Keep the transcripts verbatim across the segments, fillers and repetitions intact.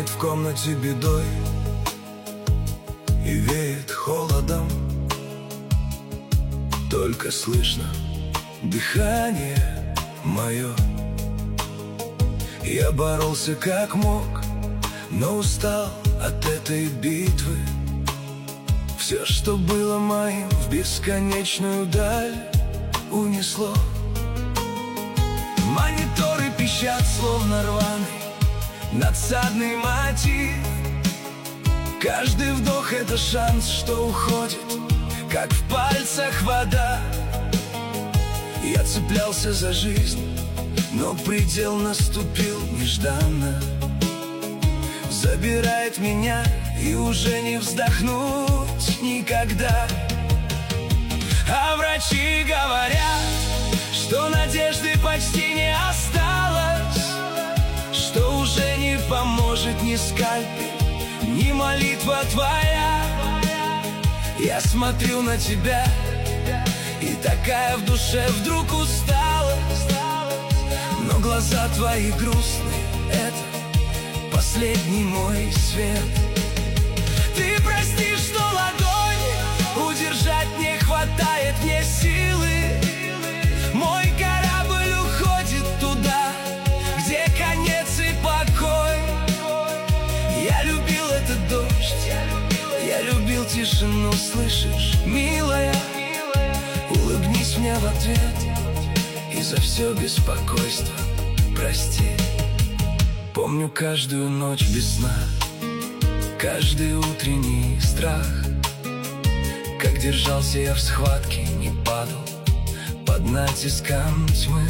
в комнате бедой и веет холодом. Только слышно дыхание мое. Я боролся как мог, но устал от этой битвы. Все, что было моим, в бесконечную даль унесло. Мониторы пищат, словно рваный надсадный мотив. Каждый вдох — это шанс, что уходит, как в пальцах вода. Я цеплялся за жизнь, но предел наступил нежданно. Забирает меня, и уже не вздохнуть никогда. А врачи говорят, что надежды почти не осталось, что уже не поможет ни скальпель, ни молитва твоя. Я смотрю на тебя, и такая в душе вдруг усталость. Но глаза твои грустные — это последний мой свет. Ты прости, что ладонь удержать не хватает мне силы. Мой корабль уходит туда, где конец и покой. Я любил этот дождь, я любил тишину, слышишь, милая? Улыбнись мне в ответ, и за все беспокойство прости. Помню каждую ночь без сна, каждый утренний страх, как держался я в схватке, не падал под натиском тьмы.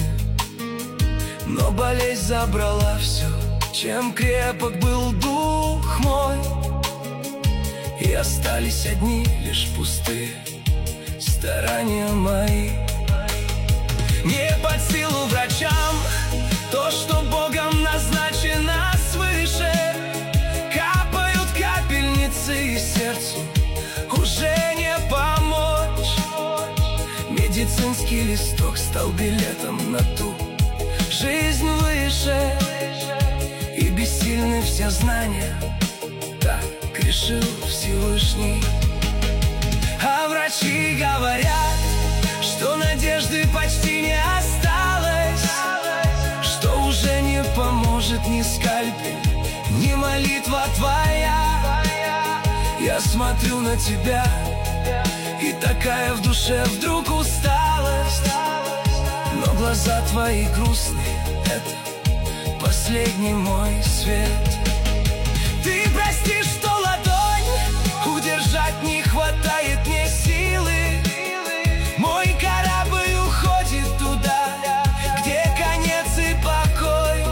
Но болезнь забрала все, чем крепок был дух мой, и остались одни лишь пустые старания мои. Не под силу врачам то, что Богом назначено свыше. Капают капельницы, и сердцу уже не помочь. Медицинский листок стал билетом на ту жизнь выше, и бессильны все знания, так решил Всевышний. А врачи говорят, что надежды почти не осталось, что уже не поможет ни скальпель, ни молитва твоя. Я смотрю на тебя, и такая в душе вдруг усталость. Но глаза твои грустные — это последний мой свет. Ты прости, что ладонь удержать не хватает мне силы. Мой корабль уходит туда, где конец и покой.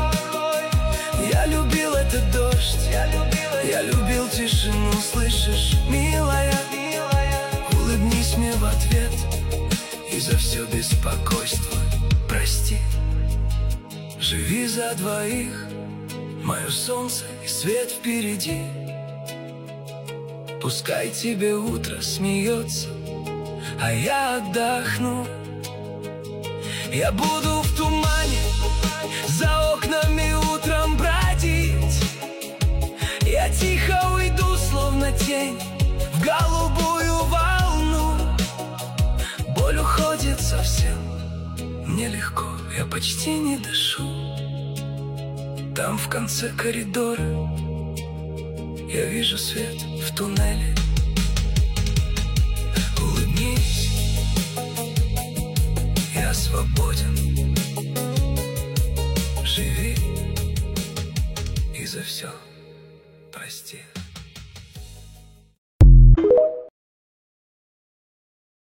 Я любил этот дождь, я любил тишину, слышишь, милая? Улыбнись мне в ответ, и за все беспокойство прости. Живи за двоих, мое солнце и свет впереди. Пускай тебе утро смеется, а я отдохну. Я буду в тумане за окнами утром бродить. Я тихо уйду, словно тень, в голубую волну. Боль уходит совсем, мне легко, я почти не дышу. Там в конце коридора я вижу свет в туннеле. Улыбнись, я свободен. Живи, и за все прости.